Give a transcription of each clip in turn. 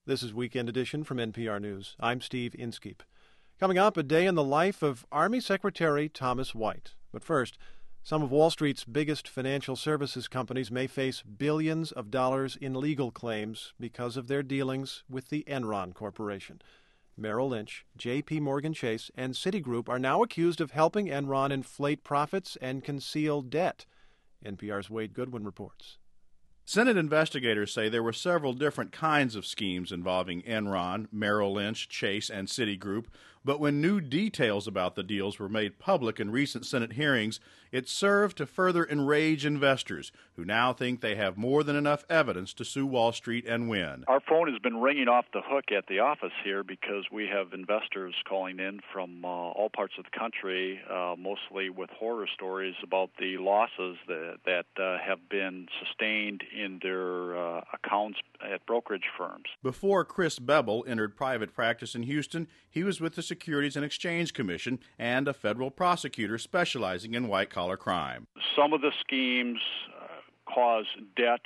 This is Weekend Edition from NPR News. I'm Steve Inskeep. Coming up, a day in the life of Army Secretary Thomas White. But first, some of Wall Street's biggest financial services companies may face billions of dollars in legal claims because of their dealings with the Enron Corporation. Merrill Lynch, J.P. Morgan Chase, and Citigroup are now accused of helping Enron inflate profits and conceal debt. NPR's Wade Goodwin reports. Senate investigators say there were several different kinds of schemes involving Enron, Merrill Lynch, Chase, and Citigroup, but when new details about the deals were made public in recent Senate hearings, it served to further enrage investors who now think they have more than enough evidence to sue Wall Street and win. Our phone has been ringing off the hook at the office here because we have investors calling in from all parts of the country, mostly with horror stories about the losses that have been sustained in their accounts at brokerage firms. Before Chris Bevel entered private practice in Houston, he was with the Securities and Exchange Commission and a federal prosecutor specializing in white-collar crime. Some of the schemes cause debt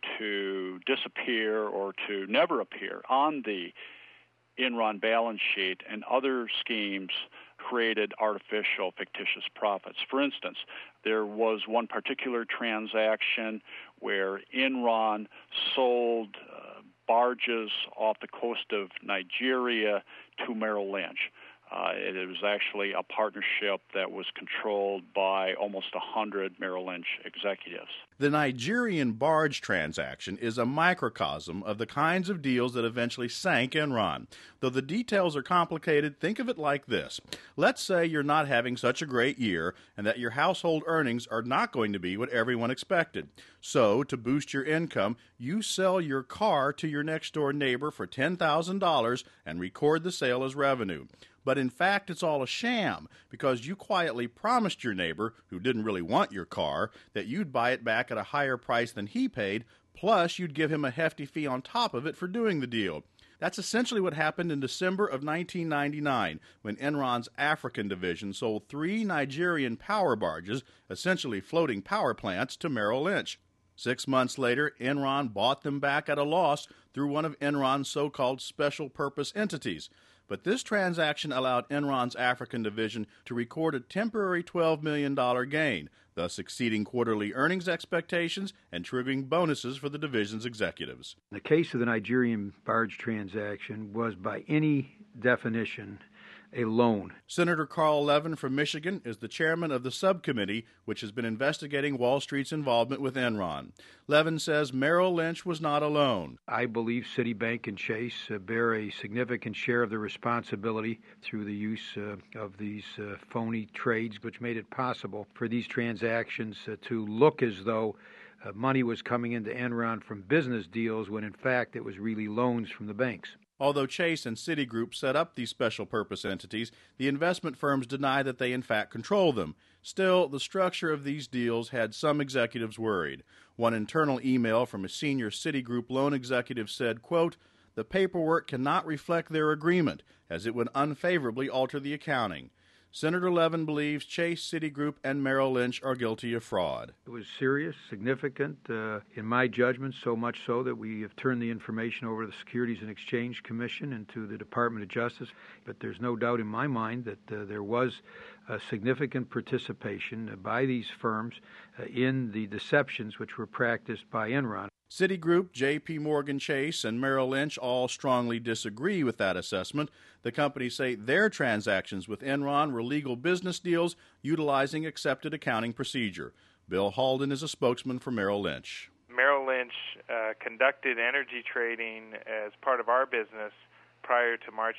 to disappear or to never appear on the Enron balance sheet, and other schemes created artificial, fictitious profits. For instance, there was one particular transaction where Enron sold barges off the coast of Nigeria to Merrill Lynch. It was actually a partnership that was controlled by almost 100 Merrill Lynch executives. The Nigerian barge transaction is a microcosm of the kinds of deals that eventually sank Enron. Though the details are complicated, think of it like this. Let's say you're not having such a great year and that your household earnings are not going to be what everyone expected. So, to boost your income, you sell your car to your next-door neighbor for $10,000 and record the sale as revenue. But in fact, it's all a sham because you quietly promised your neighbor, who didn't really want your car, that you'd buy it back at a higher price than he paid, plus you'd give him a hefty fee on top of it for doing the deal. That's essentially what happened in December of 1999 when Enron's African division sold 3 Nigerian power barges, essentially floating power plants, to Merrill Lynch. 6 months later, Enron bought them back at a loss through one of Enron's so-called special purpose entities. But this transaction allowed Enron's African division to record a temporary $12 million gain, thus exceeding quarterly earnings expectations and triggering bonuses for the division's executives. The case of the Nigerian barge transaction was, by any definition, a loan. Senator Carl Levin from Michigan is the chairman of the subcommittee which has been investigating Wall Street's involvement with Enron. Levin says Merrill Lynch was not alone. I believe Citibank and Chase bear a significant share of the responsibility through the use of these phony trades, which made it possible for these transactions to look as though money was coming into Enron from business deals when in fact it was really loans from the banks. Although Chase and Citigroup set up these special purpose entities, the investment firms deny that they in fact control them. Still, the structure of these deals had some executives worried. One internal email from a senior Citigroup loan executive said, quote, "The paperwork cannot reflect their agreement, as it would unfavorably alter the accounting." Senator Levin believes Chase, Citigroup, and Merrill Lynch are guilty of fraud. It was serious, significant, in my judgment, so much so that we have turned the information over to the Securities and Exchange Commission and to the Department of Justice. But there's no doubt in my mind that there was significant participation by these firms in the deceptions which were practiced by Enron. Citigroup, J.P. Morgan Chase, and Merrill Lynch all strongly disagree with that assessment. The companies say their transactions with Enron were legal business deals utilizing accepted accounting procedure. Bill Halden is a spokesman for Merrill Lynch. Merrill Lynch conducted energy trading as part of our business prior to March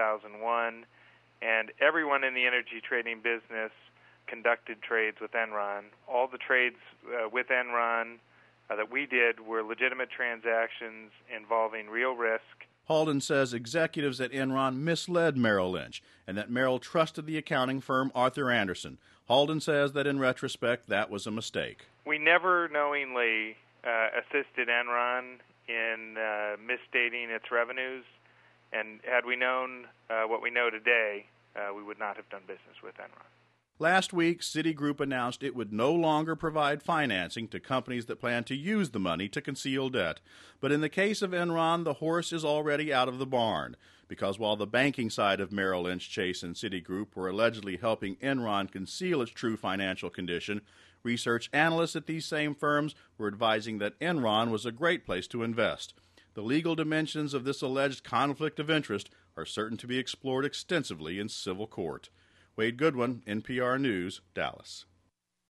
2001, and everyone in the energy trading business conducted trades with Enron. All the trades with Enron that we did were legitimate transactions involving real risk. Halden says executives at Enron misled Merrill Lynch and that Merrill trusted the accounting firm Arthur Andersen. Halden says that in retrospect that was a mistake. We never knowingly assisted Enron in misstating its revenues, and had we known what we know today, we would not have done business with Enron. Last week, Citigroup announced it would no longer provide financing to companies that plan to use the money to conceal debt. But in the case of Enron, the horse is already out of the barn, because while the banking side of Merrill Lynch, Chase, and Citigroup were allegedly helping Enron conceal its true financial condition, research analysts at these same firms were advising that Enron was a great place to invest. The legal dimensions of this alleged conflict of interest are certain to be explored extensively in civil court. Wade Goodwin, NPR News, Dallas.